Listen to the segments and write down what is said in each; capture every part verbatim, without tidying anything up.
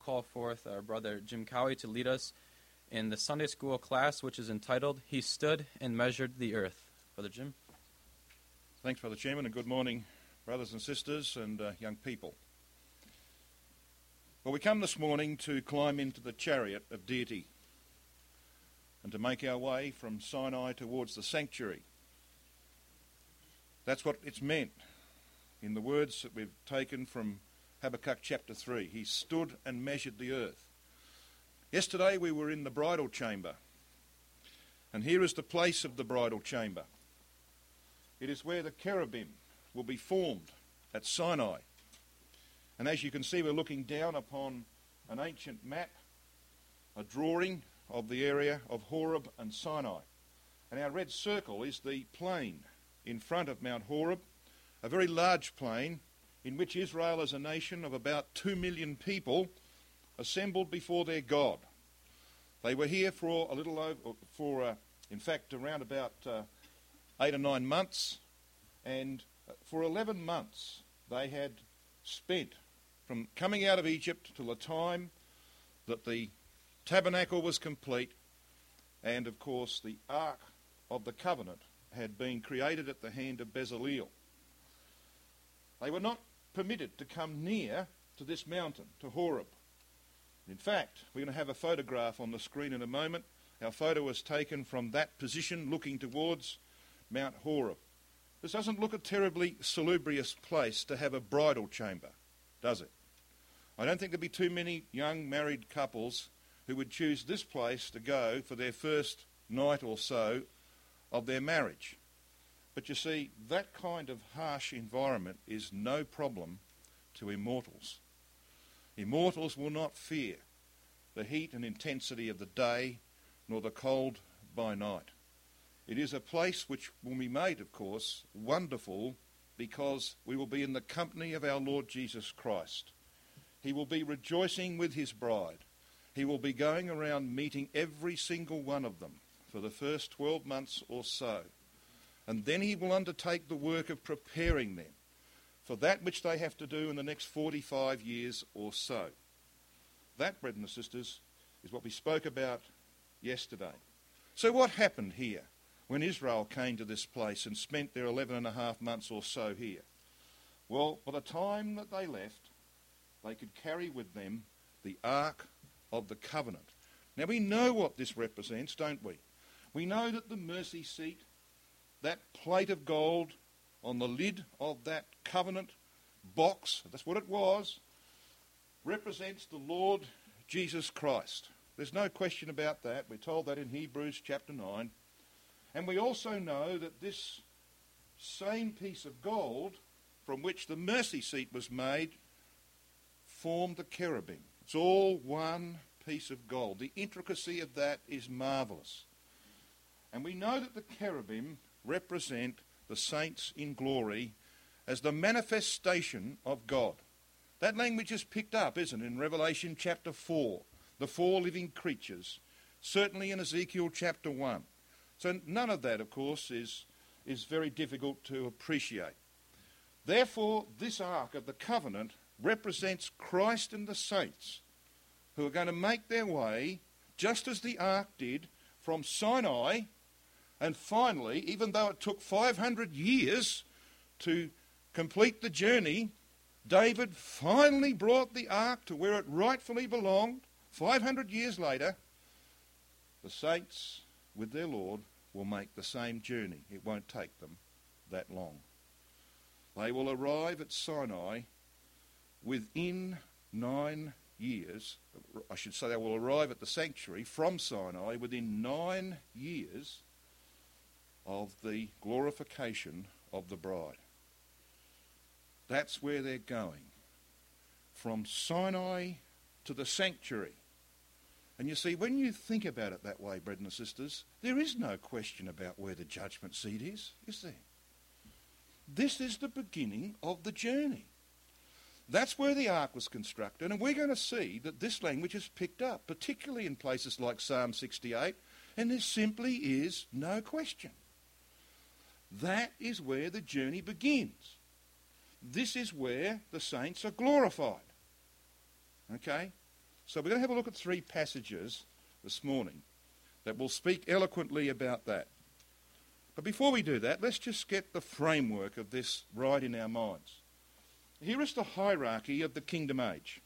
call forth our brother Jim Cowie to lead us in the Sunday school class, which is entitled, He Stood and Measured the Earth. Brother Jim. Thanks, Brother Chairman, and good morning, brothers and sisters and uh, young people. Well, we come this morning to climb into the chariot of deity and to make our way from Sinai towards the sanctuary. That's what it's meant in the words that we've taken from Habakkuk chapter three. He stood and measured the earth. Yesterday we were in the bridal chamber, and here is the place of the bridal chamber. It is where the cherubim will be formed at Sinai. And as you can see, we're looking down upon an ancient map, a drawing of the area of Horeb and Sinai. And our red circle is the plain in front of Mount Horeb, a very large plain in which Israel as a nation of about two million people assembled before their God. They were here for a little over, for uh, in fact around about uh, eight or nine months, and for eleven months they had spent from coming out of Egypt till the time that the tabernacle was complete, and of course the Ark of the Covenant had been created at the hand of Bezaleel. They were not permitted to come near to this mountain, to Horeb. In fact, we're going to have a photograph on the screen in a moment. Our photo was taken from that position looking towards Mount Horeb. This doesn't look a terribly salubrious place to have a bridal chamber, does it? I don't think there'd be too many young married couples who would choose this place to go for their first night or so of their marriage. But you see, that kind of harsh environment is no problem to immortals. Immortals will not fear the heat and intensity of the day, nor the cold by night. It is a place which will be made, of course, wonderful because we will be in the company of our Lord Jesus Christ. He will be rejoicing with his bride. He will be going around meeting every single one of them for the first twelve months or so. And then he will undertake the work of preparing them for that which they have to do in the next forty-five years or so. That, brothers and sisters, is what we spoke about yesterday. So what happened here when Israel came to this place and spent their eleven and a half months or so here? Well, by the time that they left, they could carry with them the Ark of the Covenant. Now we know what this represents, don't we? We know that the mercy seat, that plate of gold on the lid of that covenant box, that's what it was, represents the Lord Jesus Christ. There's no question about that. We're told that in Hebrews chapter nine. And we also know that this same piece of gold from which the mercy seat was made formed the cherubim. It's all one piece of gold. The intricacy of that is marvellous. And we know that the cherubim represent the saints in glory as the manifestation of God. That language is picked up, isn't it, in Revelation chapter four, the four living creatures, certainly in Ezekiel chapter one. So none of that, of course, is, is very difficult to appreciate. Therefore, this Ark of the Covenant represents Christ and the saints who are going to make their way, just as the Ark did, from Sinai. And finally, even though it took five hundred years to complete the journey, David finally brought the ark to where it rightfully belonged. five hundred years later, the saints with their Lord will make the same journey. It won't take them that long. They will arrive at Sinai within nine years. I should say they will arrive at the sanctuary from Sinai within nine years of the glorification of the bride. That's where they're going. From Sinai to the sanctuary. And you see, when you think about it that way, brethren and sisters, there is no question about where the judgment seat is, is there? This is the beginning of the journey. That's where the ark was constructed, and we're going to see that this language is picked up, particularly in places like Psalm sixty-eight, and there simply is no question. That is where the journey begins. This is where the saints are glorified. Okay? So we're going to have a look at three passages this morning that will speak eloquently about that. But before we do that, let's just get the framework of this right in our minds. Here is the hierarchy of the kingdom age.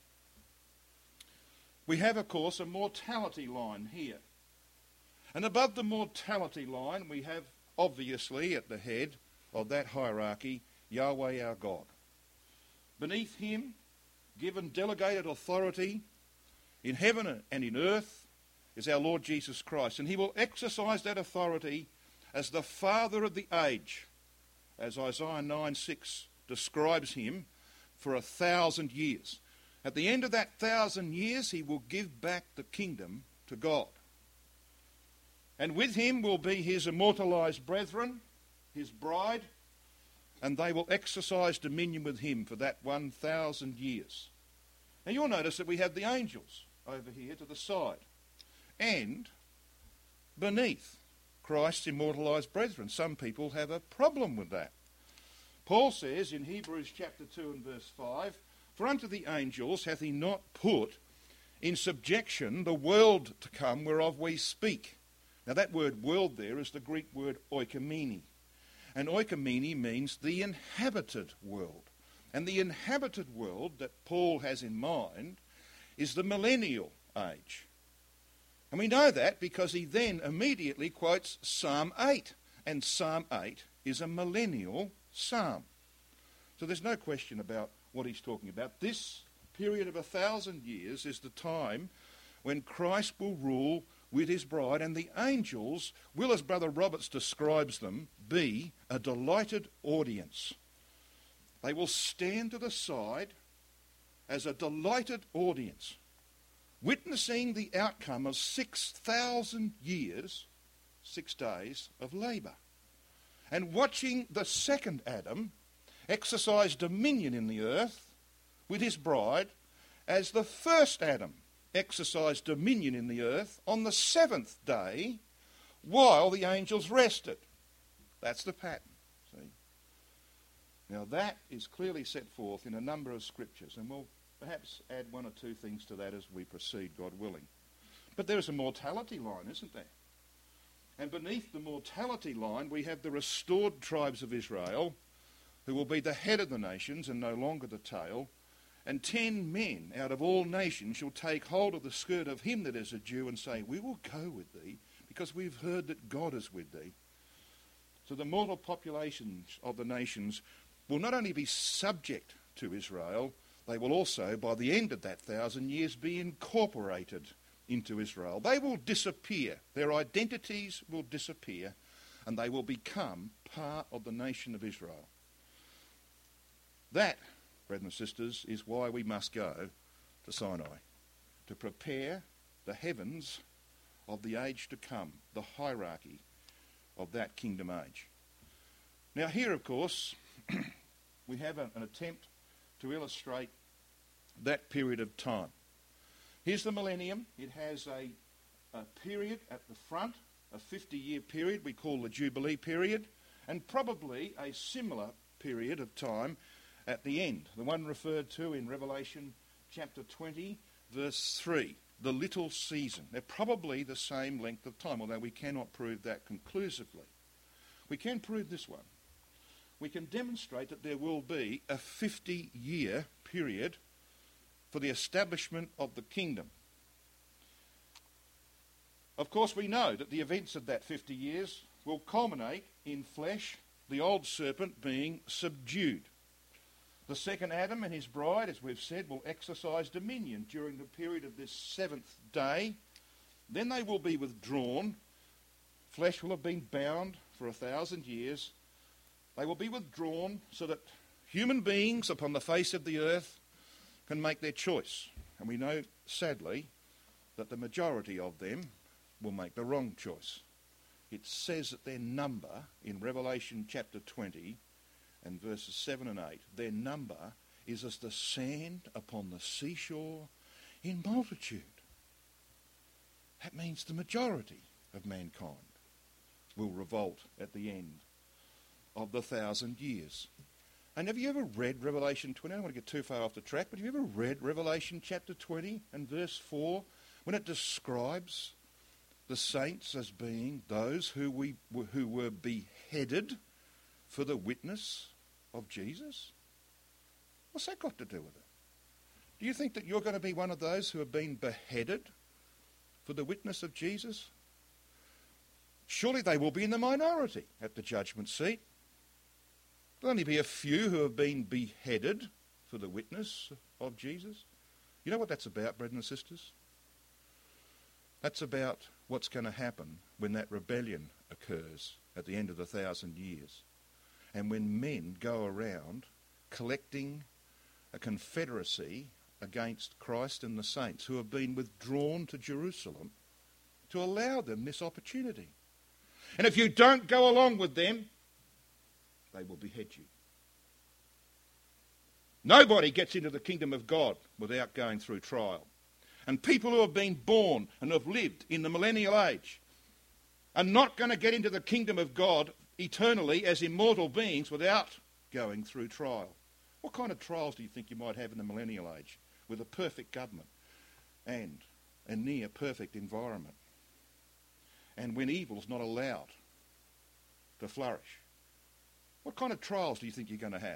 We have, of course, a mortality line here. And above the mortality line, we have, obviously, at the head of that hierarchy, Yahweh our God. Beneath him, given delegated authority in heaven and in earth, is our Lord Jesus Christ. And he will exercise that authority as the Father of the age, as Isaiah nine six describes him, for a thousand years. At the end of that thousand years, he will give back the kingdom to God. And with him will be his immortalized brethren, his bride, and they will exercise dominion with him for that one thousand years. Now you'll notice that we have the angels over here to the side. And beneath Christ's immortalized brethren. Some people have a problem with that. Paul says in Hebrews chapter two and verse five, "For unto the angels hath he not put in subjection the world to come whereof we speak." Now that word world there is the Greek word oikomene. And oikomene means the inhabited world. And the inhabited world that Paul has in mind is the millennial age. And we know that because he then immediately quotes Psalm eight. And Psalm eight is a millennial psalm. So there's no question about what he's talking about. This period of a thousand years is the time when Christ will rule with his bride, and the angels will, as Brother Roberts describes them, be a delighted audience. They will stand to the side as a delighted audience, witnessing the outcome of six thousand years, six days of labour, and watching the second Adam exercise dominion in the earth with his bride as the first Adam exercised dominion in the earth on the seventh day while the angels rested. That's the pattern, see. Now that is clearly set forth in a number of scriptures, and we'll perhaps add one or two things to that as we proceed, God willing. But there is a mortality line, isn't there? And beneath the mortality line we have the restored tribes of Israel, who will be the head of the nations and no longer the tail. And ten men out of all nations shall take hold of the skirt of him that is a Jew and say, "We will go with thee, because we've heard that God is with thee." So the mortal populations of the nations will not only be subject to Israel, they will also, by the end of that thousand years, be incorporated into Israel. They will disappear. Their identities will disappear, and they will become part of the nation of Israel. That, brothers and sisters, is why we must go to Sinai, to prepare the heavens of the age to come, the hierarchy of that kingdom age. Now here, of course, we have an, an attempt to illustrate that period of time. Here's the millennium. It has a, a period at the front, a fifty-year period we call the Jubilee period, and probably a similar period of time at the end, the one referred to in Revelation chapter twenty, verse three, the little season. They're probably the same length of time, although we cannot prove that conclusively. We can prove this one. We can demonstrate that there will be a fifty-year period for the establishment of the kingdom. Of course, we know that the events of that fifty years will culminate in flesh, the old serpent being subdued. The second Adam and his bride, as we've said, will exercise dominion during the period of this seventh day. Then they will be withdrawn. Flesh will have been bound for a thousand years. They will be withdrawn so that human beings upon the face of the earth can make their choice. And we know, sadly, that the majority of them will make the wrong choice. It says that their number in Revelation chapter twenty and verses seven and eight, their number is as the sand upon the seashore in multitude. That means the majority of mankind will revolt at the end of the thousand years. And have you ever read Revelation twenty? I don't want to get too far off the track, but have you ever read Revelation chapter twenty and verse four when it describes the saints as being those who we who were beheaded for the witness of Jesus? What's that got to do with it? Do you think that you're going to be one of those who have been beheaded for the witness of Jesus? Surely they will be in the minority at the judgment seat. There'll only be a few who have been beheaded for the witness of Jesus. You know what that's about, brothers and sisters? That's about what's going to happen when that rebellion occurs at the end of the thousand years. And when men go around collecting a confederacy against Christ and the saints who have been withdrawn to Jerusalem to allow them this opportunity. And if you don't go along with them, they will behead you. Nobody gets into the kingdom of God without going through trial. And people who have been born and have lived in the millennial age are not going to get into the kingdom of God eternally as immortal beings without going through trial. What kind of trials do you think you might have in the millennial age with a perfect government and a near perfect environment? And when evil's not allowed to flourish. What kind of trials do you think you're going to have?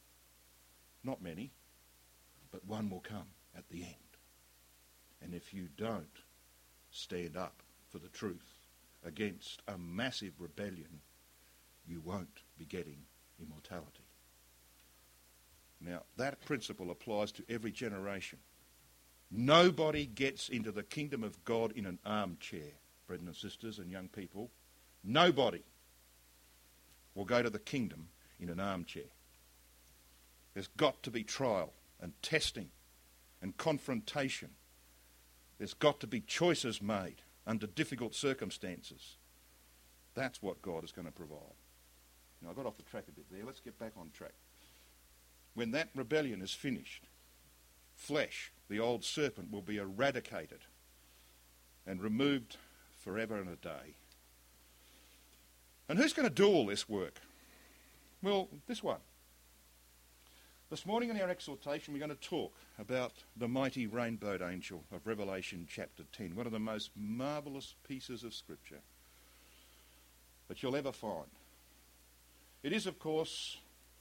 Not many, but one will come at the end. And if you don't stand up for the truth against a massive rebellion, you won't be getting immortality. Now, that principle applies to every generation. Nobody gets into the kingdom of God in an armchair, brothers and sisters and young people. Nobody will go to the kingdom in an armchair. There's got to be trial and testing and confrontation. There's got to be choices made under difficult circumstances. That's what God is going to provide. Now, I got off the track a bit there. Let's get back on track. When that rebellion is finished, flesh, the old serpent, will be eradicated and removed forever and a day. And who's going to do all this work? Well, this one. This morning in our exhortation we're going to talk about the mighty rainbowed angel of Revelation chapter ten, one of the most marvellous pieces of scripture that you'll ever find. It is, of course,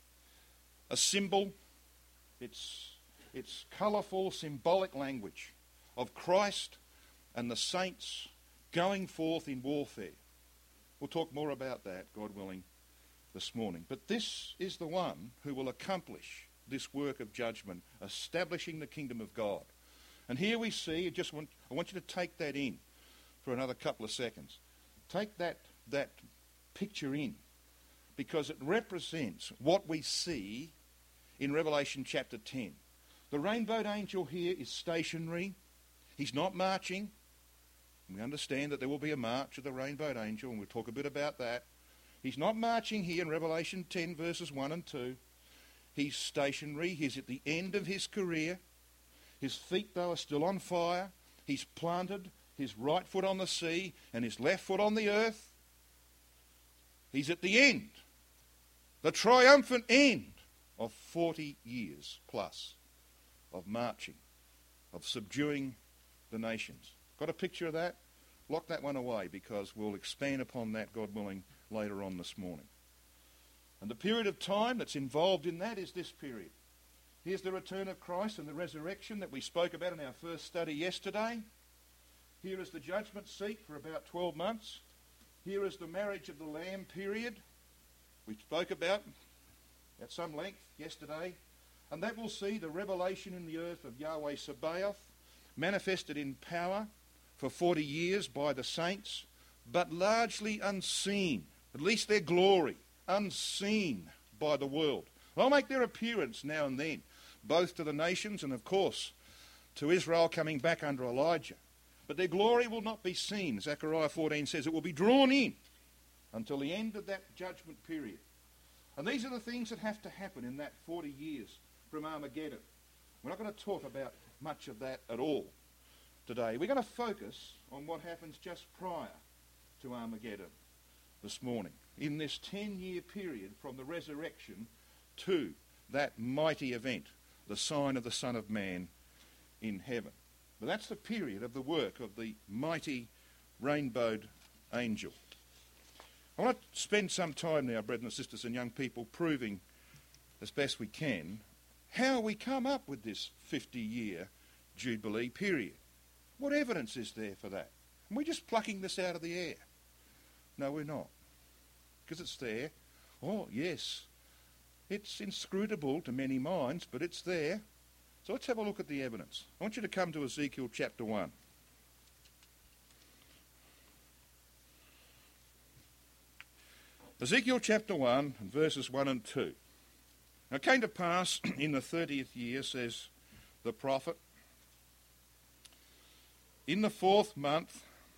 a symbol. It's, it's colourful, symbolic language of Christ and the saints going forth in warfare. We'll talk more about that, God willing, this morning. But this is the one who will accomplish this work of judgment, establishing the kingdom of God. And here we see, I just want, I want you to take that in for another couple of seconds. Take that, that picture in, because it represents what we see in Revelation chapter ten. The rainbowed angel here is stationary. He's not marching. We understand that there will be a march of the rainbowed angel, and we'll talk a bit about that. He's not marching here in Revelation ten, verses one and two. He's stationary. He's at the end of his career. His feet, though, are still on fire. He's planted his right foot on the sea and his left foot on the earth. He's at the end, the triumphant end of forty years plus of marching, of subduing the nations. Got a picture of that? Lock that one away, because we'll expand upon that, God willing, later on this morning. And the period of time that's involved in that is this period. Here's the return of Christ and the resurrection that we spoke about in our first study yesterday. Here is the judgment seat for about twelve months. Here is the marriage of the Lamb period we spoke about at some length yesterday. And that will see the revelation in the earth of Yahweh Sabaoth manifested in power for forty years by the saints, but largely unseen, at least their glory, unseen by the world. They'll make their appearance now and then, both to the nations and, of course, to Israel coming back under Elijah. But their glory will not be seen. Zechariah fourteen says it will be drawn in until the end of that judgment period. And these are the things that have to happen in that forty years from Armageddon. We're not going to talk about much of that at all today. We're going to focus on what happens just prior to Armageddon this morning, in this ten-year period from the resurrection to that mighty event, the sign of the Son of Man in heaven. But that's the period of the work of the mighty rainbowed angel. I want to spend some time now, brothers and sisters and young people, proving as best we can how we come up with this fifty-year Jubilee period. What evidence is there for that? Are we just plucking this out of the air? No, we're not. Because it's there. Oh, yes. It's inscrutable to many minds, but it's there. So let's have a look at the evidence. I want you to come to Ezekiel chapter one. Ezekiel chapter one, and verses one and two. Now it came to pass in the thirtieth year, says the prophet, in the fourth month,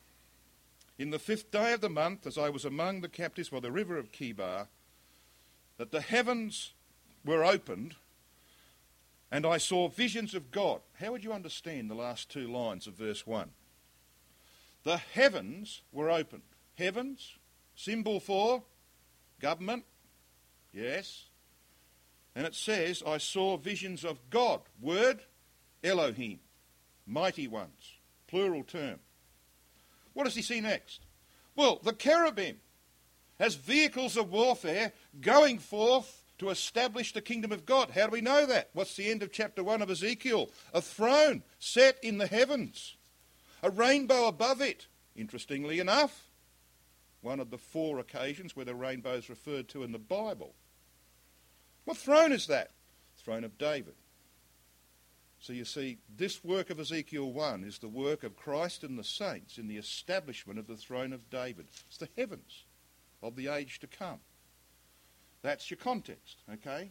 in the fifth day of the month, as I was among the captives by the river of Chebar, that the heavens were opened, and I saw visions of God. How would you understand the last two lines of verse one? The heavens were opened. Heavens, symbol for government, yes. And it says, I saw visions of God. Word, Elohim, mighty ones, plural term. What does he see next? Well, the cherubim as vehicles of warfare going forth to establish the kingdom of God. How do we know that? What's the end of chapter one of Ezekiel? A throne set in the heavens, a rainbow above it. Interestingly enough, one of the four occasions where the rainbow is referred to in the Bible. What throne is that? Throne of David. So you see, this work of Ezekiel one is the work of Christ and the saints in the establishment of the throne of David. It's the heavens of the age to come. That's your context, okay?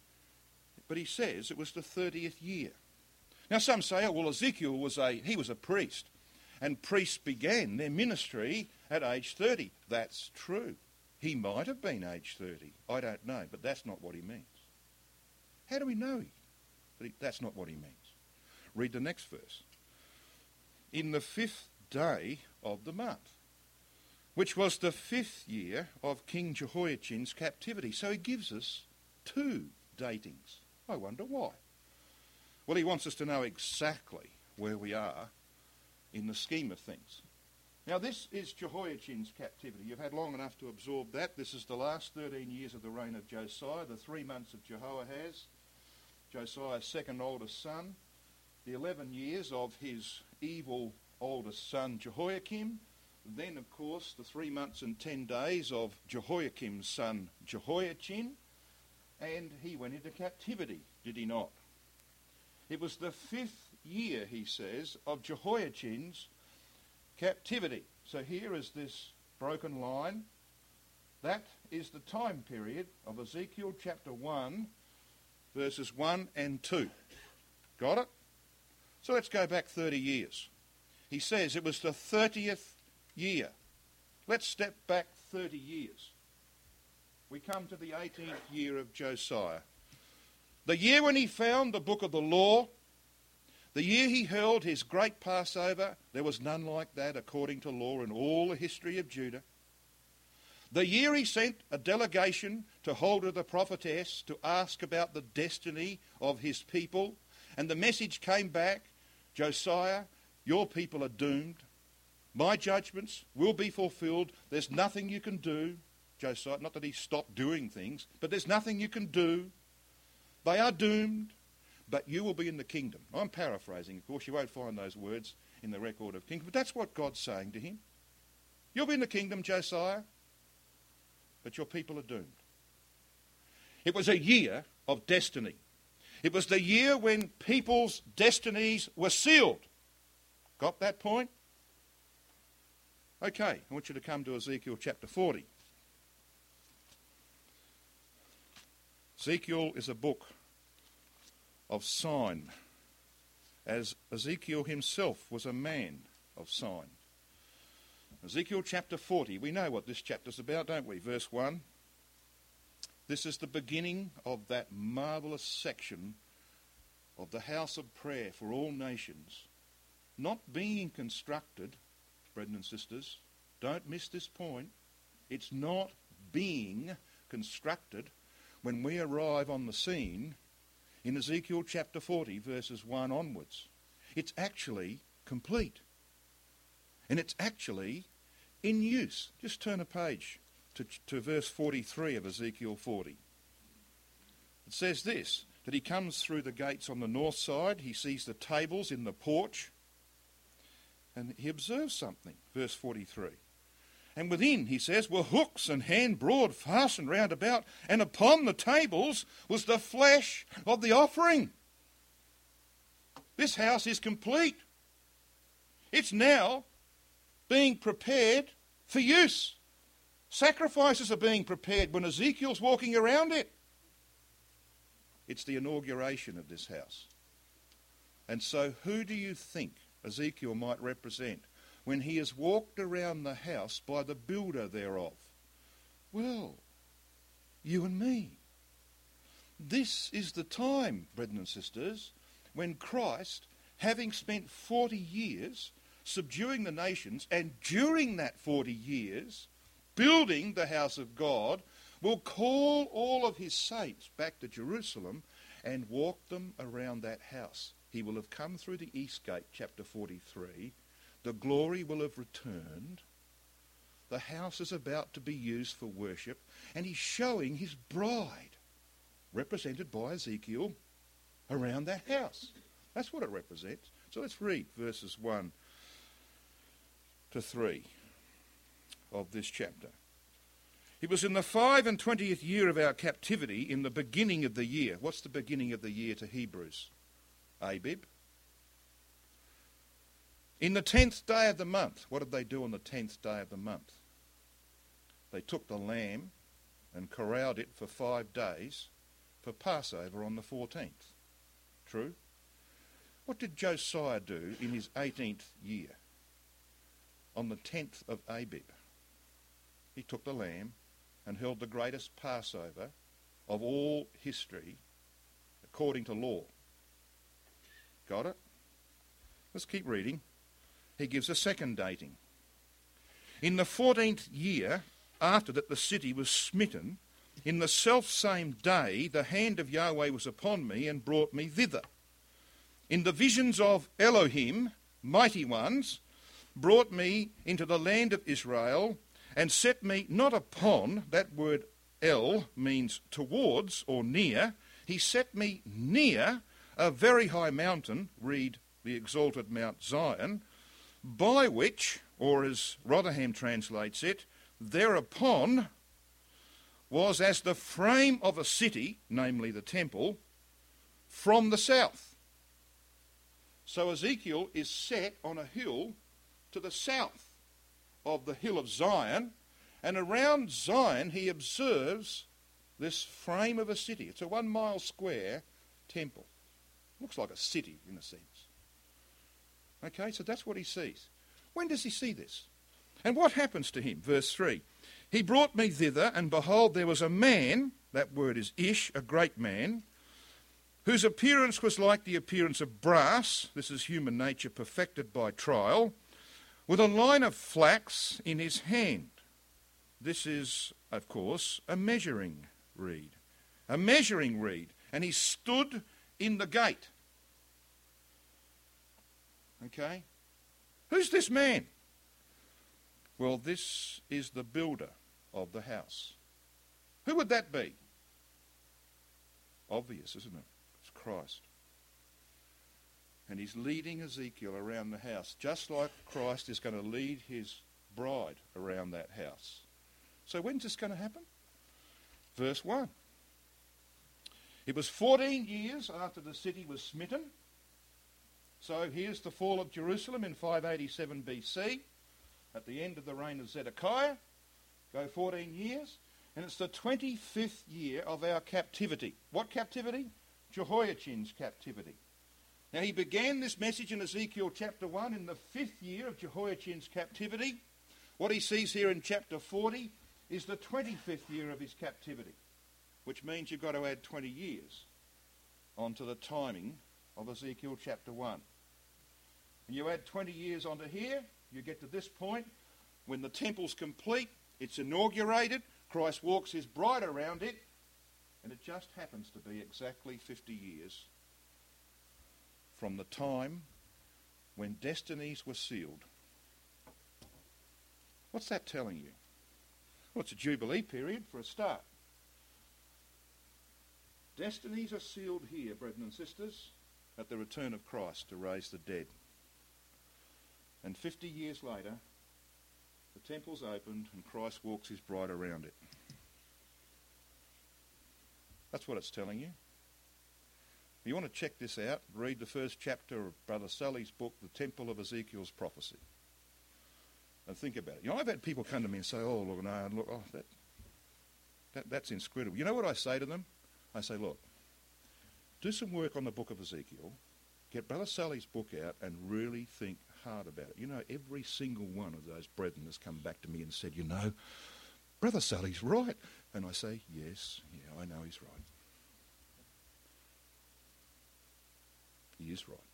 But he says it was the thirtieth year. Now some say, oh, well, Ezekiel was a, he was a priest, and priests began their ministry at age thirty. That's true. He might have been age thirty. I don't know, but that's not what he means. How do we know he, that he, that's not what he means? Read the next verse. In the fifth day of the month, which was the fifth year of King Jehoiachin's captivity. So he gives us two datings. I wonder why. Well, he wants us to know exactly where we are in the scheme of things. Now, this is Jehoiachin's captivity. You've had long enough to absorb that. This is the last thirteen years of the reign of Josiah, the three months of Jehoahaz, Josiah's second oldest son, the eleven years of his evil oldest son Jehoiakim, then, of course, the three months and ten days of Jehoiakim's son Jehoiachin, and he went into captivity, did he not? It was the fifth year, he says, of Jehoiachin's captivity. So here is this broken line. That is the time period of Ezekiel chapter one, verses one and two. Got it? So let's go back thirty years. He says it was the thirtieth year. Let's step back thirty years. We come to the eighteenth year of Josiah. The year when he found the book of the law, the year he held his great Passover, there was none like that according to law in all the history of Judah. The year he sent a delegation to Huldah the prophetess to ask about the destiny of his people, and the message came back, Josiah, your people are doomed. My judgments will be fulfilled. There's nothing you can do. Josiah, not that he stopped doing things, but there's nothing you can do. They are doomed, but you will be in the kingdom. I'm paraphrasing, of course. You won't find those words in the record of kingdom, but that's what God's saying to him. You'll be in the kingdom, Josiah, but your people are doomed. It was a year of destiny. It was the year when people's destinies were sealed. Got that point? Okay, I want you to come to Ezekiel chapter forty. Ezekiel is a book of sign, as Ezekiel himself was a man of sign. Ezekiel chapter forty, we know what this chapter's about, don't we? Verse one. This is the beginning of that marvellous section of the house of prayer for all nations, not being constructed, brethren and sisters, don't miss this point. It's not being constructed when we arrive on the scene in Ezekiel chapter forty, verses one onwards. It's actually complete. And it's actually in use. Just turn a page to, to verse forty-three of Ezekiel forty. It says this, that he comes through the gates on the north side, he sees the tables in the porch, and he observes something. Verse forty-three. And within, he says, were hooks and hand broad fastened round about, and upon the tables was the flesh of the offering. This house is complete. It's now being prepared for use. Sacrifices are being prepared when Ezekiel's walking around it. It's the inauguration of this house. And so who do you think Ezekiel might represent when he has walked around the house by the builder thereof? Well, you and me. This is the time, brethren and sisters, when Christ, having spent forty years subduing the nations, and during that forty years building the house of God, will call all of his saints back to Jerusalem and walk them around that house. He will have come through the east gate, chapter forty-three. The glory will have returned. The house is about to be used for worship, and he's showing his bride, represented by Ezekiel, around that house. That's what it represents. So let's read verses one to three of this chapter. It was in the five and twentieth year of our captivity, in the beginning of the year. What's the beginning of the year to Hebrews? Abib. In the tenth day of the month. What did they do on the tenth day of the month? They took the lamb and corralled it for five days for Passover on the fourteenth. True? What did Josiah do in his eighteenth year? On the tenth of Abib, he took the lamb and held the greatest Passover of all history according to law. Got it? Let's keep reading. He gives a second dating. In the fourteenth year after that the city was smitten, in the selfsame day the hand of Yahweh was upon me and brought me thither. In the visions of Elohim, mighty ones, brought me into the land of Israel, and set me not upon, that word El means towards or near, he set me near a very high mountain, read the exalted Mount Zion, by which, or as Rotherham translates it, thereupon was as the frame of a city, namely the temple, from the south. So Ezekiel is set on a hill to the south of the hill of Zion, and around Zion he observes this frame of a city. It's a one mile square temple. Looks like a city in a sense. Okay, so that's what he sees. When does he see this? And what happens to him? Verse three. He brought me thither, and behold, there was a man, that word is Ish, a great man, whose appearance was like the appearance of brass, this is human nature perfected by trial, with a line of flax in his hand. This is, of course, a measuring reed. A measuring reed. And he stood in the gate. Okay? Who's this man? Well, this is the builder of the house. Who would that be? Obvious, isn't it? It's Christ. And he's leading Ezekiel around the house, just like Christ is going to lead his bride around that house. So when's this going to happen? Verse one. It was fourteen years after the city was smitten. So here's the fall of Jerusalem in five eighty-seven B C, at the end of the reign of Zedekiah. Go fourteen years. And it's the twenty-fifth year of our captivity. What captivity? Jehoiachin's captivity. Now he began this message in Ezekiel chapter one in the fifth year of Jehoiachin's captivity. What he sees here in chapter forty is the twenty-fifth year of his captivity, which means you've got to add twenty years onto the timing of Ezekiel chapter one. And you add twenty years onto here, you get to this point when the temple's complete, it's inaugurated, Christ walks his bride around it, And it just happens to be exactly fifty years from the time when destinies were sealed. What's that telling you? Well, it's a Jubilee period for a start. Destinies are sealed here, brethren and sisters, at the return of Christ to raise the dead. And fifty years later, the temple's opened and Christ walks his bride around it. That's what it's telling you. If you want to check this out, read the first chapter of Brother Sully's book, The Temple of Ezekiel's Prophecy. And think about it. You know, I've had people come to me and say, oh, look, no, look, oh, that, that, that's inscrutable. You know what I say to them? I say, look, do some work on the book of Ezekiel, get Brother Sully's book out and really think hard about it. You know, every single one of those brethren has come back to me and said, you know, Brother Sully's right. And I say, yes, yeah, I know he's right. He is right.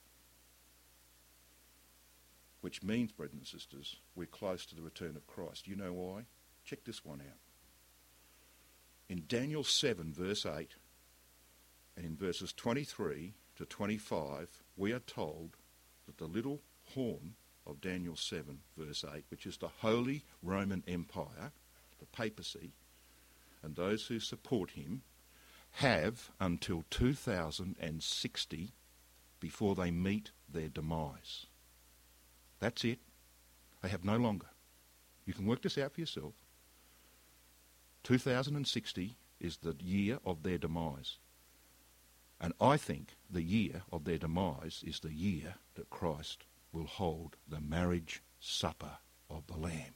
Which means, brethren and sisters, we're close to the return of Christ. You know why? Check this one out. In Daniel seven, verse eight, and in verses twenty-three to twenty-five, we are told that the little horn of Daniel seven, verse eight, which is the Holy Roman Empire, the papacy, and those who support him, have until two thousand sixty before they meet their demise. That's it. They have no longer. You can work this out for yourself. two thousand sixty is the year of their demise. And I think the year of their demise is the year that Christ will hold the marriage supper of the Lamb.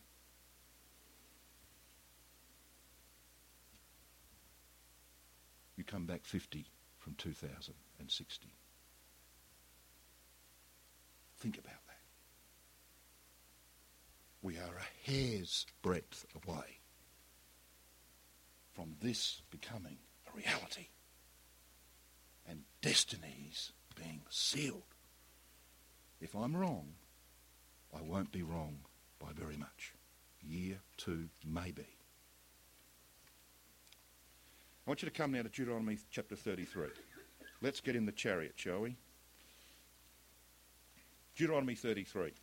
You come back fifty from two thousand sixty. Think about that. We are a hair's breadth away from this becoming a reality and destinies being sealed. If I'm wrong, I won't be wrong by very much. Year two, maybe. I want you to come now to Deuteronomy chapter thirty-three. Let's get in the chariot, shall we? Deuteronomy thirty-three.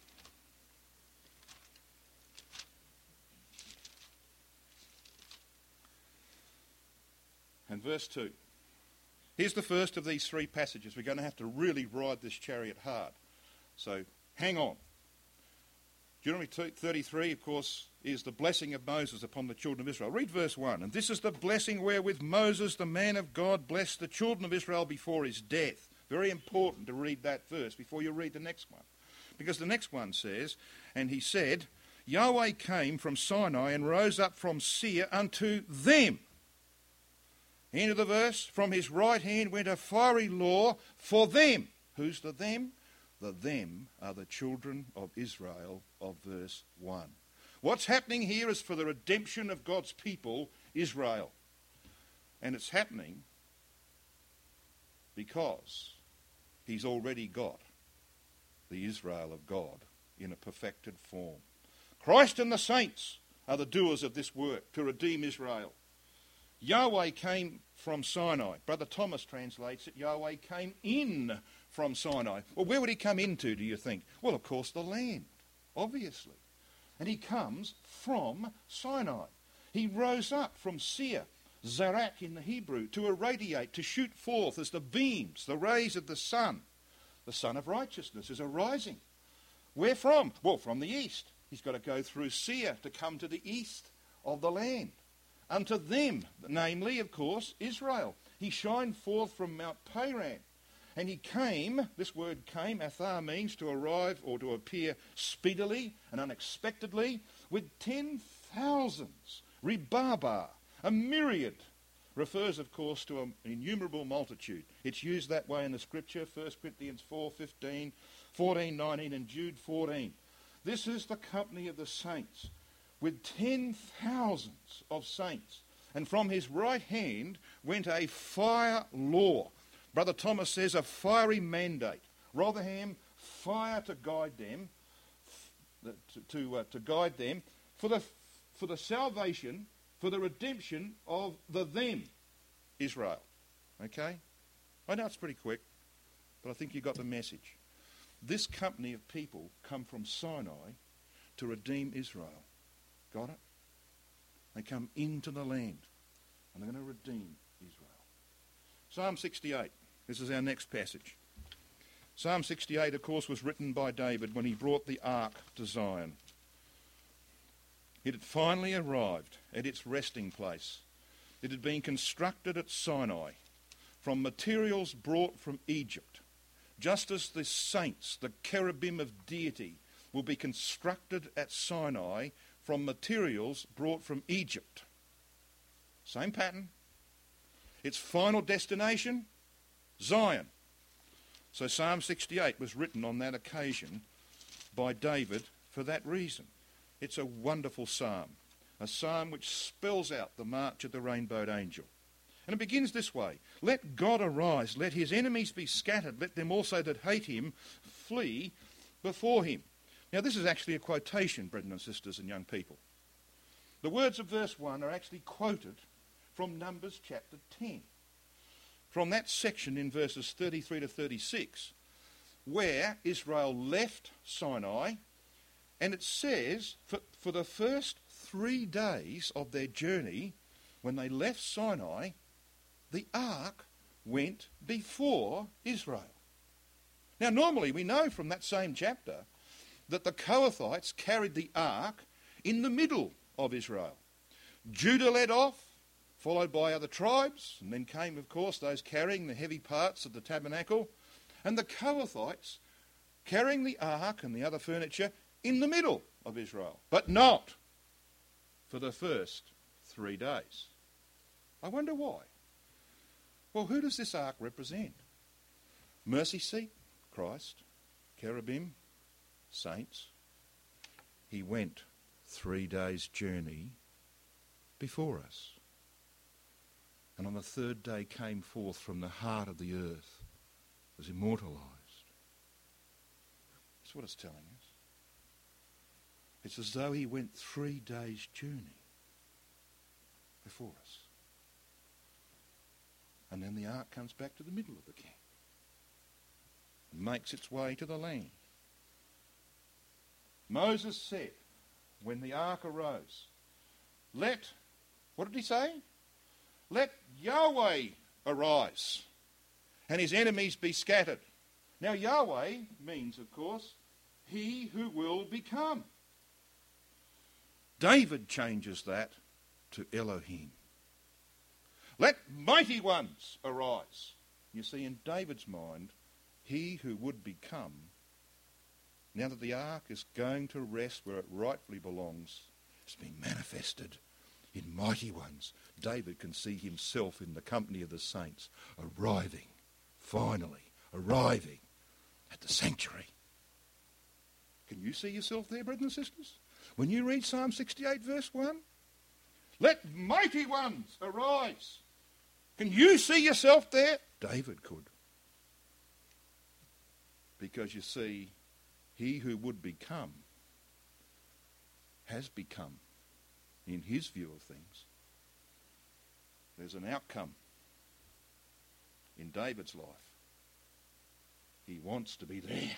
And verse two. Here's the first of these three passages. We're going to have to really ride this chariot hard. So hang on. Deuteronomy thirty-three, of course, is the blessing of Moses upon the children of Israel. Read verse one. And this is the blessing wherewith Moses, the man of God, blessed the children of Israel before his death. Very important to read that verse before you read the next one. Because the next one says, and he said, Yahweh came from Sinai and rose up from Seir unto them. End of the verse. From his right hand went a fiery law for them. Who's the them? The them are the children of Israel of verse one. What's happening here is for the redemption of God's people, Israel. And it's happening because he's already got the Israel of God in a perfected form. Christ and the saints are the doers of this work to redeem Israel. Yahweh came from Sinai. Brother Thomas translates it, Yahweh came in from Sinai. Well, where would he come into, do you think? Well, of course, the land, obviously. And he comes from Sinai. He rose up from Seir, Zarak in the Hebrew, to irradiate, to shoot forth as the beams, the rays of the sun. The sun of righteousness is arising. Where from? Well, from the east. He's got to go through Seir to come to the east of the land. Unto them, namely, of course, Israel. He shined forth from Mount Paran. And he came, this word came, athar means to arrive or to appear speedily and unexpectedly, with ten thousands, ribaba, a myriad. Refers, of course, to an innumerable multitude. It's used that way in the scripture, First Corinthians four fifteen, fourteen nineteen and Jude fourteen. This is the company of the saints, with ten thousands of saints. And from his right hand went a fire law. Brother Thomas says a fiery mandate. Rotherham, fire to guide them, to, to, uh, to guide them for the, for the salvation, for the redemption of the them. Israel. Okay? I know it's pretty quick, but I think you got the message. This company of people come from Sinai to redeem Israel. Got it? They come into the land and they're going to redeem Israel. Psalm sixty-eight. This is our next passage. Psalm sixty-eight, of course, was written by David when he brought the ark to Zion. It had finally arrived at its resting place. It had been constructed at Sinai from materials brought from Egypt, just as the saints, the cherubim of deity, will be constructed at Sinai from materials brought from Egypt. Same pattern. Its final destination, Zion. So Psalm sixty-eight was written on that occasion by David for that reason. It's a wonderful psalm, a psalm which spells out the march of the rainbowed angel. And it begins this way: let God arise, let his enemies be scattered, let them also that hate him flee before him. Now this is actually a quotation, brethren and sisters and young people. The words of verse one are actually quoted from Numbers chapter ten, from that section in verses thirty-three to thirty-six, where Israel left Sinai, and it says, for, for the first three days of their journey, when they left Sinai, the ark went before Israel. Now normally we know from that same chapter that the Kohathites carried the ark in the middle of Israel. Judah led off, followed by other tribes, and then came, of course, those carrying the heavy parts of the tabernacle, and the Kohathites carrying the ark and the other furniture in the middle of Israel, but not for the first three days. I wonder why. Well, who does this ark represent? Mercy seat, Christ, cherubim, saints. He went three days' journey before us, and on the third day came forth from the heart of the earth, was immortalised. That's what it's telling us. It's as though he went three days' journey before us. And then the ark comes back to the middle of the camp and makes its way to the land. Moses said, when the ark arose, let, what did he say? Let Yahweh arise and his enemies be scattered. Now Yahweh means, of course, he who will become. David changes that to Elohim. Let mighty ones arise. You see, in David's mind, he who would become, now that the ark is going to rest where it rightfully belongs, has been manifested in mighty ones. David can see himself in the company of the saints, arriving, finally, arriving at the sanctuary. Can you see yourself there, brothers and sisters? When you read Psalm sixty-eight verse one, let mighty ones arise. Can you see yourself there? David could. Because you see, he who would become has become, in his view of things. There's an outcome in David's life. He wants to be there.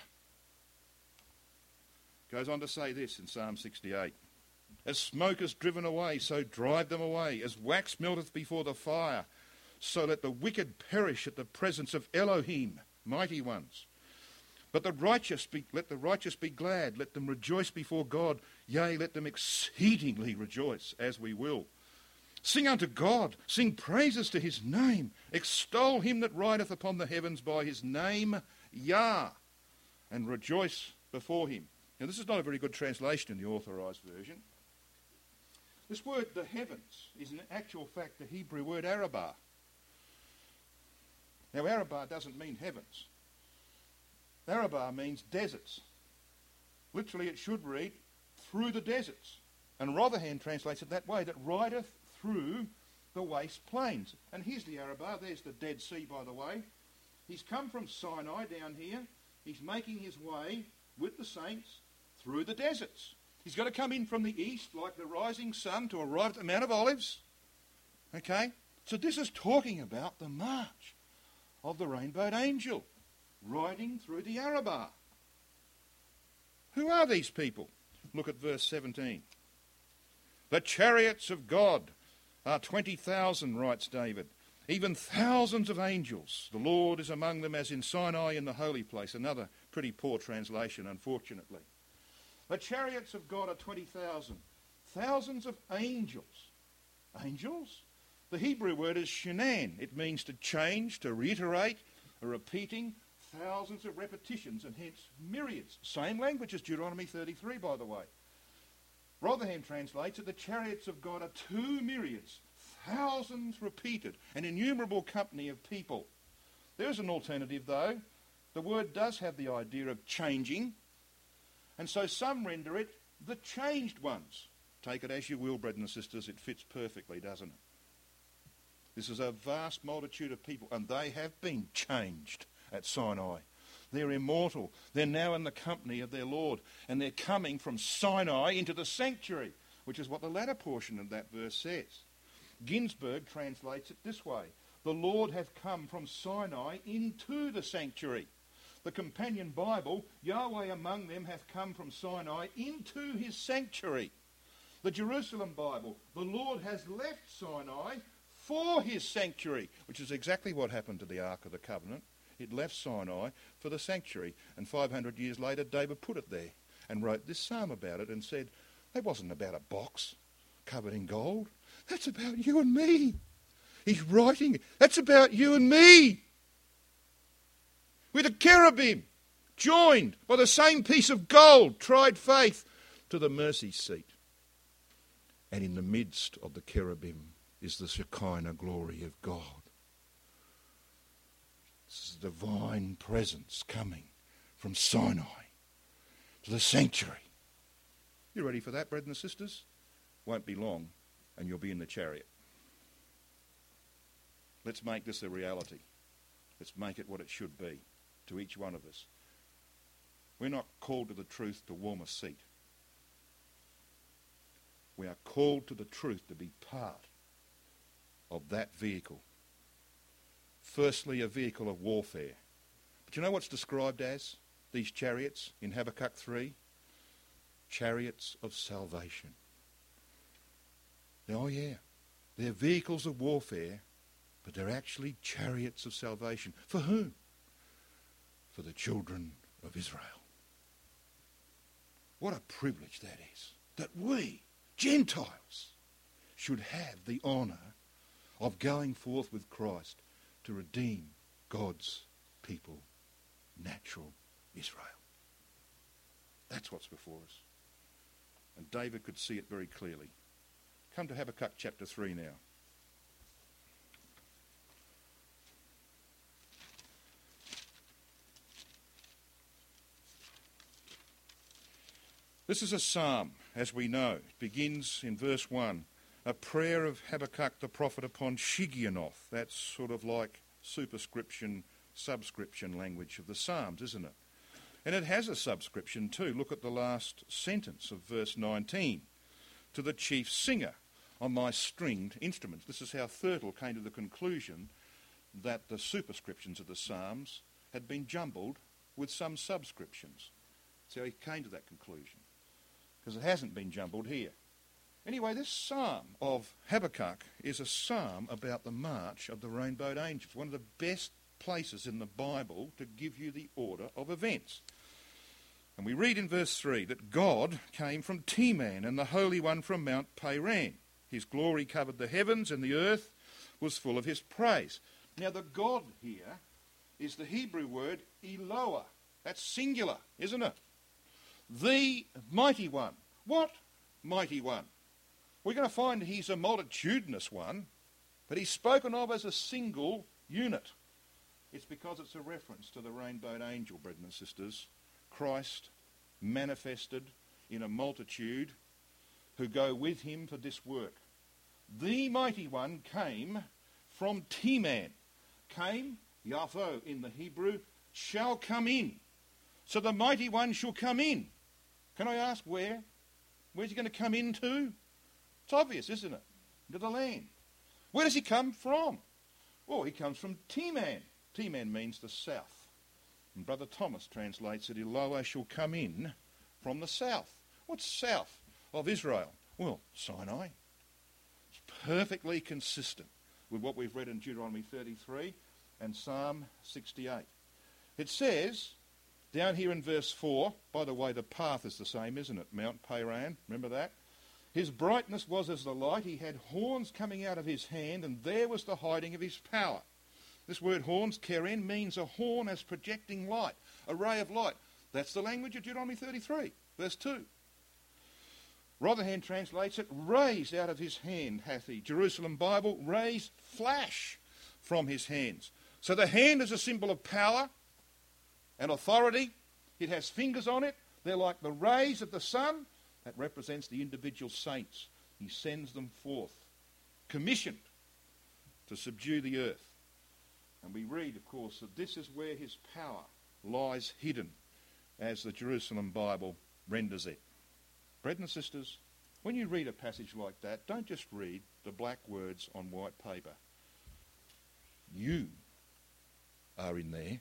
Goes on to say this in Psalm sixty-eight. As smoke is driven away, so drive them away. As wax melteth before the fire, so let the wicked perish at the presence of Elohim, mighty ones. But the righteous be, let the righteous be glad, let them rejoice before God. Yea, let them exceedingly rejoice, as we will. Sing unto God, sing praises to his name. Extol him that rideth upon the heavens by his name, Yah, and rejoice before him. Now, this is not a very good translation in the authorised version. This word, the heavens, is in actual fact the Hebrew word Arabah. Now, Arabah doesn't mean heavens. Arabah means deserts. Literally, it should read, through the deserts. And Rotherham translates it that way, that rideth through the waste plains. And here's the Arabah. There's the Dead Sea, by the way. He's come from Sinai down here. He's making his way with the saints through the deserts. He's got to come in from the east like the rising sun to arrive at the Mount of Olives. Okay? So this is talking about the march of the rainbowed angel riding through the Arabah. Who are these people? Look at verse seventeen. The chariots of God are twenty thousand, writes David, even thousands of angels. The Lord is among them as in Sinai in the holy place. Another pretty poor translation, unfortunately. The chariots of God are twenty thousand. Thousands of angels. Angels? The Hebrew word is shenan. It means to change, to reiterate, a repeating, thousands of repetitions, and hence myriads. Same language as Deuteronomy thirty-three, by the way. Rotherham translates that the chariots of God are two myriads, thousands repeated, an innumerable company of people. There is an alternative, though. The word does have the idea of changing, and so some render it the changed ones. Take it as you will, brethren and sisters, it fits perfectly, doesn't it? This is a vast multitude of people, and they have been changed at Sinai. They're immortal. They're now in the company of their Lord, and they're coming from Sinai into the sanctuary, which is what the latter portion of that verse says. Ginsberg translates it this way: the Lord hath come from Sinai into the sanctuary. The companion Bible, Yahweh among them hath come from Sinai into his sanctuary. The Jerusalem Bible, the Lord has left Sinai for his sanctuary, which is exactly what happened to the Ark of the Covenant. It left Sinai for the sanctuary, and five hundred years later David put it there and wrote this psalm about it and said, that wasn't about a box covered in gold. That's about you and me. He's writing, that's about you and me. With a cherubim joined by the same piece of gold, tried faith, to the mercy seat. And in the midst of the cherubim is the Shekinah glory of God. This is a divine presence coming from Sinai to the sanctuary. You ready for that, brethren and sisters? Won't be long and you'll be in the chariot. Let's make this a reality. Let's make it what it should be to each one of us. We're not called to the truth to warm a seat. We are called to the truth to be part of that vehicle. Firstly, a vehicle of warfare. But you know what's described as these chariots in Habakkuk three? Chariots of salvation. Oh yeah, they're vehicles of warfare, but they're actually chariots of salvation. For whom? For the children of Israel. What a privilege that is, that we, Gentiles, should have the honour of going forth with Christ to redeem God's people, natural Israel. That's what's before us. And David could see it very clearly. Come to Habakkuk chapter three now. This is a psalm, as we know. It begins in verse one, a prayer of Habakkuk the prophet upon Shigionoth. That's sort of like superscription, subscription language of the Psalms, isn't it? And it has a subscription too. Look at the last sentence of verse nineteen. To the chief singer on my stringed instruments. This is how Thurtle came to the conclusion that the superscriptions of the Psalms had been jumbled with some subscriptions. So he came to that conclusion, because it hasn't been jumbled here. Anyway, this psalm of Habakkuk is a psalm about the march of the rainbowed angels, one of the best places in the Bible to give you the order of events. And we read in verse three that God came from Teman and the Holy One from Mount Paran. His glory covered the heavens and the earth was full of his praise. Now the God here is the Hebrew word Eloah. That's singular, isn't it? The mighty one. What mighty one? We're going to find he's a multitudinous one, but he's spoken of as a single unit. It's because it's a reference to the rainbowed angel, brethren and sisters. Christ manifested in a multitude who go with him for this work. The mighty one came from Teman. Came, Yavo in the Hebrew, shall come in. So the mighty one shall come in. Can I ask where? Where's he going to come into? It's obvious, isn't it? Into the land. Where does he come from? Well, he comes from Teman. Teman means the south. And Brother Thomas translates it, Eloah shall come in from the south. What's south of Israel? Well, Sinai. It's perfectly consistent with what we've read in Deuteronomy thirty-three and Psalm sixty-eight. It says, down here in verse four, by the way, the path is the same, isn't it? Mount Paran, remember that? His brightness was as the light. He had horns coming out of his hand, and there was the hiding of his power. This word horns, keren, means a horn as projecting light, a ray of light. That's the language of Deuteronomy thirty-three, verse two. Rotherham translates it, raised out of his hand hath he. Jerusalem Bible, raised flash from his hands. So the hand is a symbol of power and authority. It has fingers on it. They're like the rays of the sun. That represents the individual saints. He sends them forth, commissioned to subdue the earth. And we read, of course, that this is where his power lies hidden, as the Jerusalem Bible renders it. Brethren and sisters, when you read a passage like that, don't just read the black words on white paper. You are in there.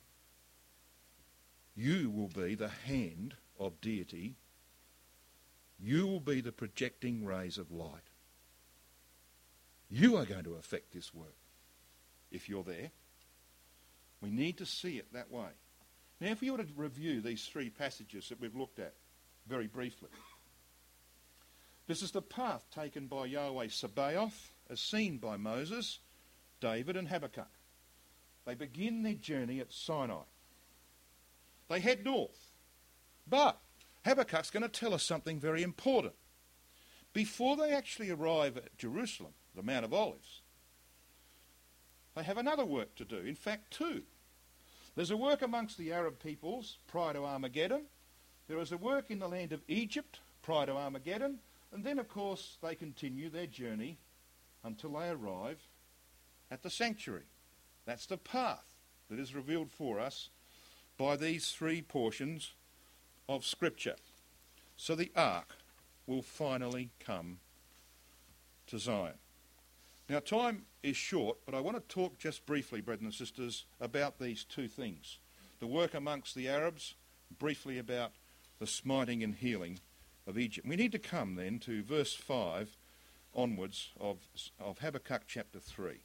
You will be the hand of deity. You will be the projecting rays of light. You are going to affect this work if you're there. We need to see it that way. Now, if we were to review these three passages that we've looked at very briefly, this is the path taken by Yahweh Sabaoth as seen by Moses, David and Habakkuk. They begin their journey at Sinai. They head north. But Habakkuk's going to tell us something very important. Before they actually arrive at Jerusalem, the Mount of Olives, they have another work to do. In fact, two. There's a work amongst the Arab peoples prior to Armageddon. There is a work in the land of Egypt prior to Armageddon. And then, of course, they continue their journey until they arrive at the sanctuary. That's the path that is revealed for us by these three portions of Scripture. So the ark will finally come to Zion. Now, time is short, but I want to talk just briefly, brethren and sisters, about these two things. The work amongst the Arabs, briefly about the smiting and healing of Egypt. We need to come then to verse five onwards of, of Habakkuk chapter three.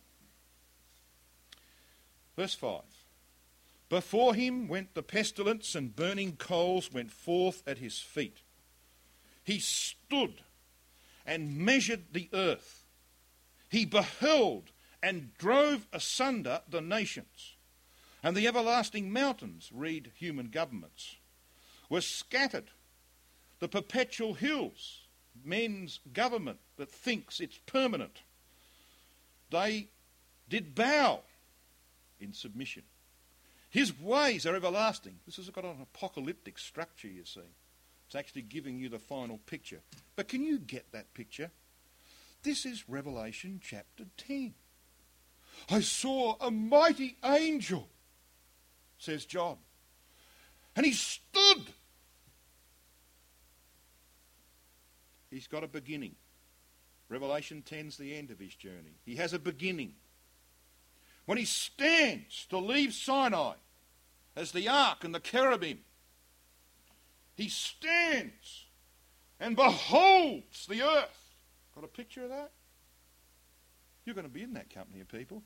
Verse five. Before him went the pestilence, and burning coals went forth at his feet. He stood and measured the earth. He beheld and drove asunder the nations. And the everlasting mountains, read human governments, were scattered. The perpetual hills, men's government that thinks it's permanent, they did bow in submission. His ways are everlasting. This has got an apocalyptic structure, you see. It's actually giving you the final picture. But can you get that picture? This is Revelation chapter ten. I saw a mighty angel, says John, and he stood. He's got a beginning. Revelation ten's the end of his journey. He has a beginning. When he stands to leave Sinai as the ark and the cherubim, he stands and beholds the earth. Got a picture of that? You're going to be in that company of people.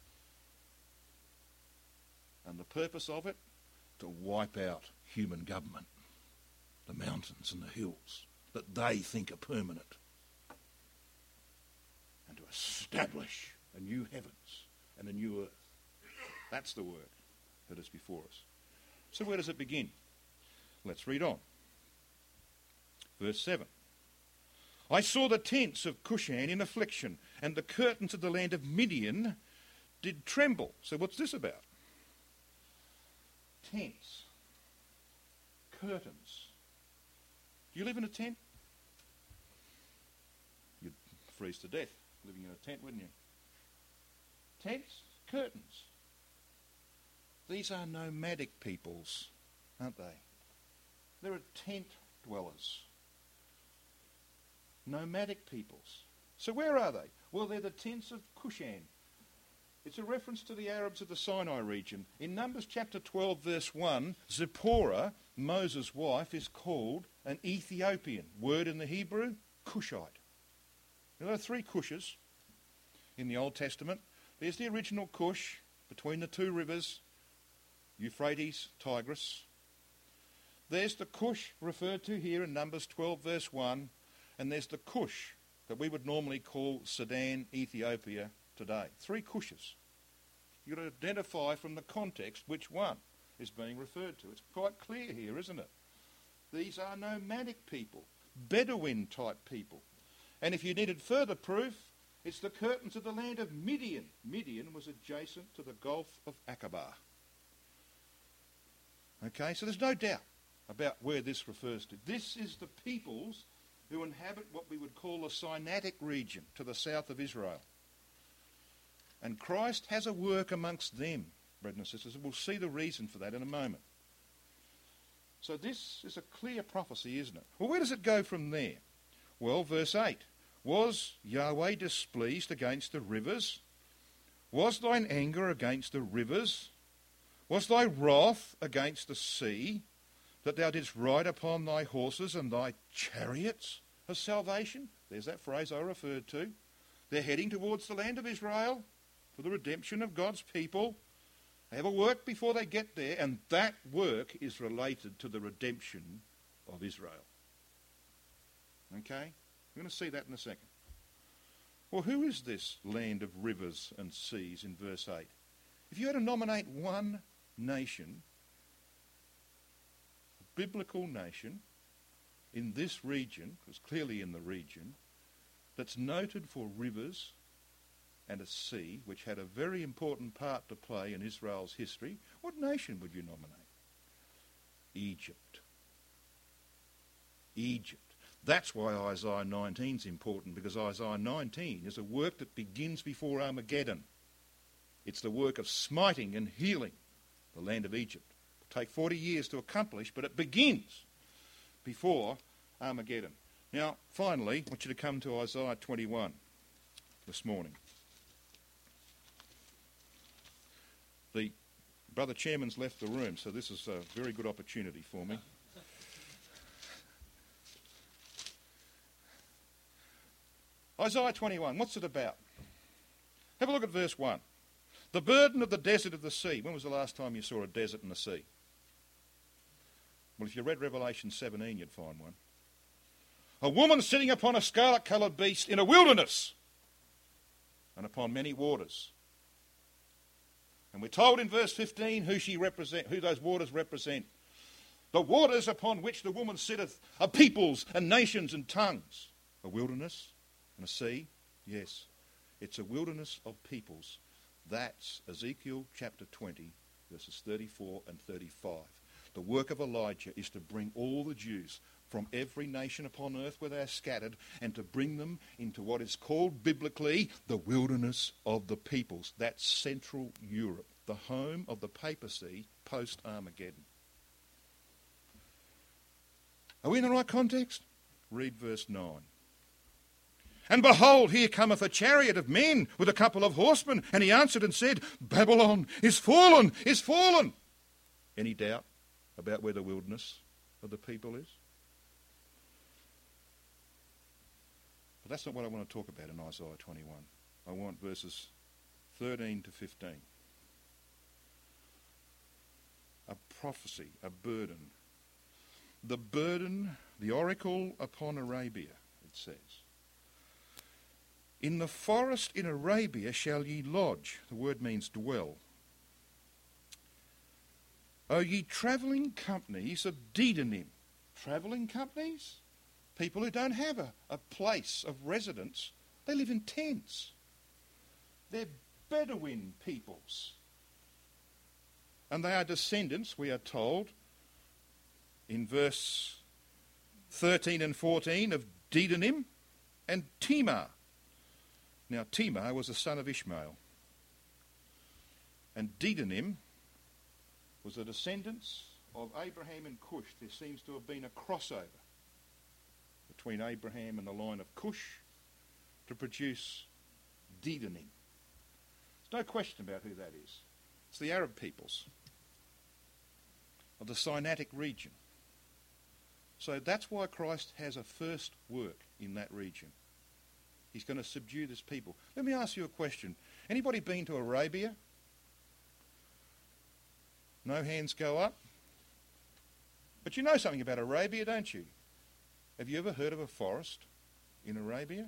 And the purpose of it, to wipe out human government, the mountains and the hills that they think are permanent, and to establish a new heavens and a new earth. That's the work that is before us. So where does it begin? Let's read on. Verse seven. I saw the tents of Cushan in affliction, and the curtains of the land of Midian did tremble. So what's this about? Tents. Curtains. Do you live in a tent? You'd freeze to death living in a tent, wouldn't you? Tents, curtains. These are nomadic peoples, aren't they? They're tent dwellers. Nomadic peoples. So where are they? Well, they're the tents of Cushan. It's a reference to the Arabs of the Sinai region. In Numbers chapter twelve, verse one, Zipporah, Moses' wife, is called an Ethiopian. Word in the Hebrew, Cushite. Now, there are three Cushes in the Old Testament. There's the original Cush between the two rivers, Euphrates, Tigris. There's the Cush referred to here in Numbers twelve, verse one, and there's the Cush that we would normally call Sudan, Ethiopia today. Three Cushes. You've got to identify from the context which one is being referred to. It's quite clear here, isn't it? These are nomadic people, Bedouin type people. And if you needed further proof, it's the curtains of the land of Midian. Midian was adjacent to the Gulf of Aqaba. Okay, so there's no doubt about where this refers to. This is the peoples who inhabit what we would call a Sinaitic region to the south of Israel. And Christ has a work amongst them, brothers and sisters. We'll see the reason for that in a moment. So this is a clear prophecy, isn't it? Well, where does it go from there? Well, verse eight. Was Yahweh displeased against the rivers? Was thine anger against the rivers? Was thy wrath against the sea, that thou didst ride upon thy horses and thy chariots of salvation? There's that phrase I referred to. They're heading towards the land of Israel for the redemption of God's people. They have a work before they get there, and that work is related to the redemption of Israel. Okay? We're going to see that in a second. Well, who is this land of rivers and seas in verse eight? If you had to nominate one nation, a biblical nation, in this region, because clearly in the region, that's noted for rivers and a sea, which had a very important part to play in Israel's history, what nation would you nominate? Egypt. Egypt. That's why Isaiah nineteen is important, because Isaiah nineteen is a work that begins before Armageddon. It's the work of smiting and healing the land of Egypt. It'll take forty years to accomplish, but it begins before Armageddon. Now, finally, I want you to come to Isaiah twenty-one this morning. The brother chairman's left the room, so this is a very good opportunity for me. Isaiah twenty-one, what's it about? Have a look at verse one. The burden of the desert of the sea. When was the last time you saw a desert and a sea? Well, if you read Revelation seventeen, you'd find one. A woman sitting upon a scarlet-coloured beast in a wilderness and upon many waters. And we're told in verse fifteen who she represent, who those waters represent. The waters upon which the woman sitteth are peoples and nations and tongues. A wilderness and a sea, yes, it's a wilderness of peoples. That's Ezekiel chapter twenty, verses thirty-four and thirty-five. The work of Elijah is to bring all the Jews from every nation upon earth where they are scattered and to bring them into what is called biblically the wilderness of the peoples. That's Central Europe, the home of the papacy post-Armageddon. Are we in the right context? Read verse nine. And behold, here cometh a chariot of men with a couple of horsemen. And he answered and said, Babylon is fallen, is fallen. Any doubt about where the wilderness of the people is? But that's not what I want to talk about in Isaiah twenty-one. I want verses thirteen to fifteen. A prophecy, a burden. The burden, the oracle upon Arabia, it says. In the forest in Arabia shall ye lodge. The word means dwell. O ye travelling companies of Dedanim. Travelling companies? People who don't have a, a place of residence. They live in tents. They're Bedouin peoples. And they are descendants, we are told, in verse thirteen and fourteen, of Dedanim and Timar. Now, Timar was a son of Ishmael. And Dedanim was the descendants of Abraham and Cush. There seems to have been a crossover between Abraham and the line of Cush to produce Dedanim. There's no question about who that is. It's the Arab peoples of the Sinaitic region. So that's why Christ has a first work in that region. He's going to subdue this people. Let me ask you a question. Anybody been to Arabia? No hands go up? But you know something about Arabia, don't you? Have you ever heard of a forest in Arabia?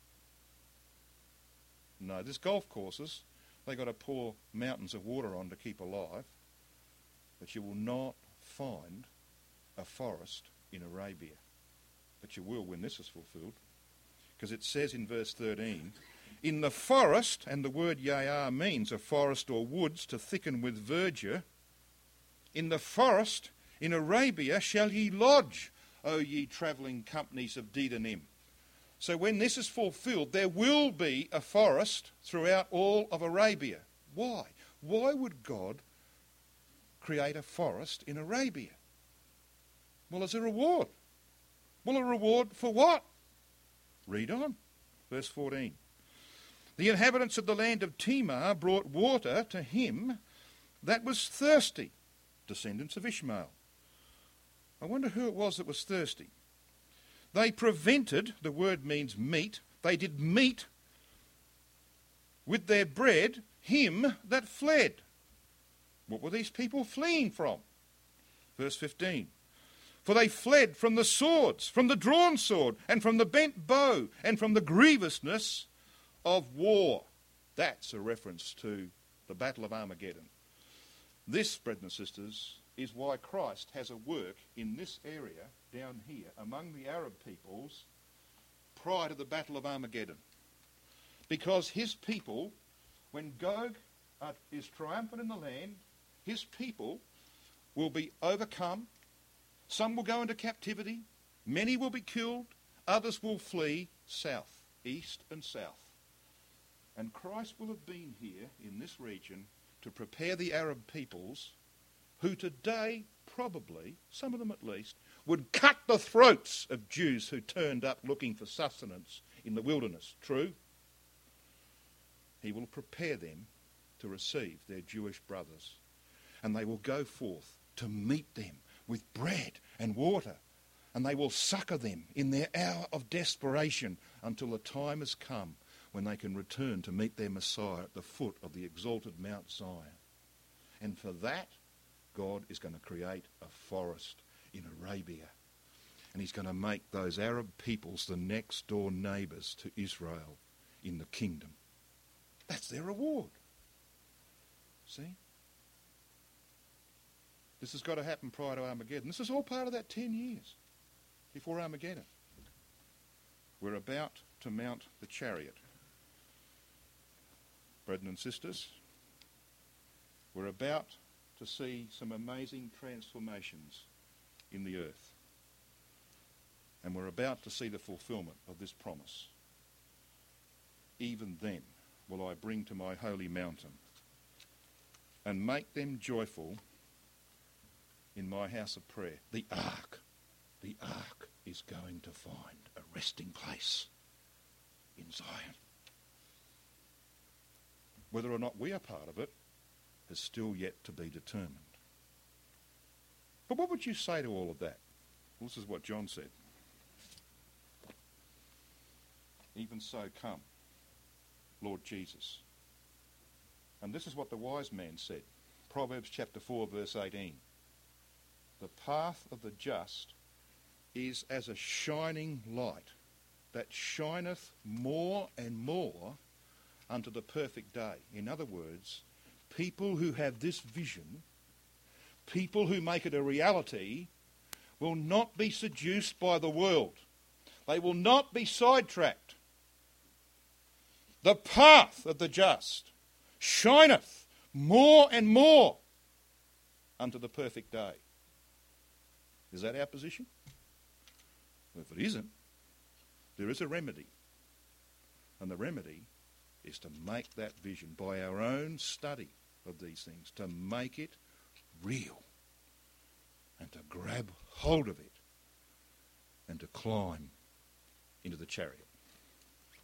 No, there's golf courses. They've got to pour mountains of water on to keep alive. But you will not find a forest in Arabia. But you will when this is fulfilled. Because it says in verse thirteen, in the forest, and the word Ya'ar means a forest or woods to thicken with verdure, in the forest in Arabia shall ye lodge, O ye travelling companies of Dedanim. So when this is fulfilled, there will be a forest throughout all of Arabia. Why? Why would God create a forest in Arabia? Well, as a reward. Well, a reward for what? Read on. Verse fourteen. The inhabitants of the land of Timar brought water to him that was thirsty, descendants of Ishmael. I wonder who it was that was thirsty. They prevented, the word means meat, they did meet with their bread him that fled. What were these people fleeing from? Verse fifteen. For they fled from the swords, from the drawn sword, and from the bent bow, and from the grievousness of war. That's a reference to the Battle of Armageddon. This, brothers and sisters, is why Christ has a work in this area down here among the Arab peoples prior to the Battle of Armageddon. Because his people, when Gog uh, is triumphant in the land, his people will be overcome. Some will go into captivity. Many will be killed. Others will flee south, east and south. And Christ will have been here in this region to prepare the Arab peoples who today probably, some of them at least, would cut the throats of Jews who turned up looking for sustenance in the wilderness. True? He will prepare them to receive their Jewish brothers. And they will go forth to meet them with bread and water. And they will succour them in their hour of desperation until the time has come when they can return to meet their Messiah at the foot of the exalted Mount Zion. And for that, God is going to create a forest in Arabia. And he's going to make those Arab peoples the next door neighbours to Israel in the kingdom. That's their reward. See? This has got to happen prior to Armageddon. This is all part of that ten years before Armageddon. We're about to mount the chariot. Brethren and sisters, we're about to see some amazing transformations in the earth. And we're about to see the fulfilment of this promise. Even then will I bring to my holy mountain and make them joyful in my house of prayer. The ark, the ark is going to find a resting place in Zion. Whether or not we are part of it is still yet to be determined. But what would you say to all of that? Well, this is what John said. Even so come, Lord Jesus. And this is what the wise man said. Proverbs chapter four, verse eighteen. The path of the just is as a shining light that shineth more and more unto the perfect day. In other words, people who have this vision, people who make it a reality, will not be seduced by the world. They will not be sidetracked. The path of the just shineth more and more unto the perfect day. Is that our position? Well, if it isn't, there is a remedy. And the remedy is to make that vision by our own study of these things, to make it real and to grab hold of it and to climb into the chariot.